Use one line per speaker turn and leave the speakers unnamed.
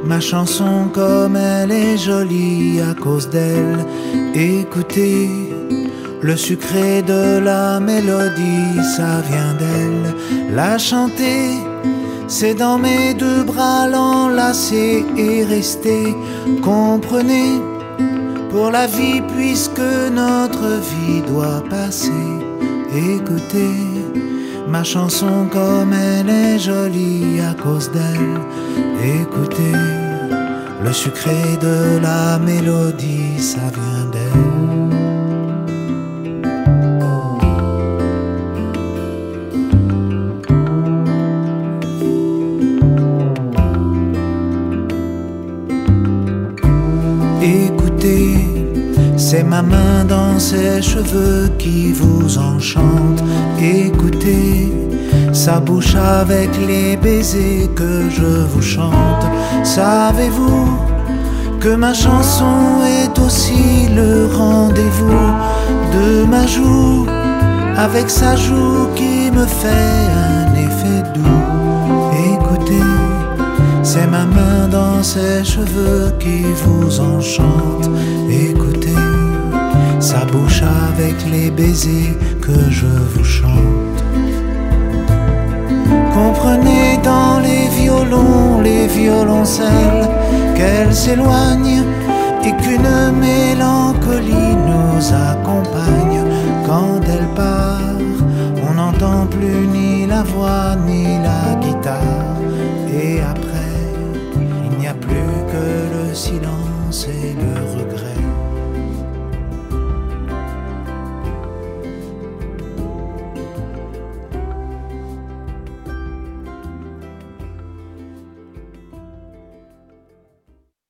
Ma chanson comme elle est jolie à cause d'elle. Écoutez, le sucré de la mélodie, ça vient d'elle. La chanter, c'est dans mes deux bras l'enlacer et rester. Comprenez, pour la vie puisque notre vie doit passer. Écoutez, ma chanson comme elle est jolie à cause d'elle. Écoutez, le sucré de la mélodie, ça vient d'elle. Écoutez, c'est ma main dans ses cheveux qui vous enchante. Écoutez, sa bouche avec les baisers que je vous chante. Savez-vous que ma chanson est aussi le rendez-vous de ma joue avec sa joue qui me fait un effet doux. Écoutez, c'est ma main dans ses cheveux qui vous enchante. Écoutez, sa bouche avec les baisers que je vous chante. Comprenez dans les violons, les violoncelles, qu'elle s'éloigne et qu'une mélancolie nous accompagne. Quand elle part, on n'entend plus ni la voix ni la guitare. Et après, il n'y a plus que le silence et le regret.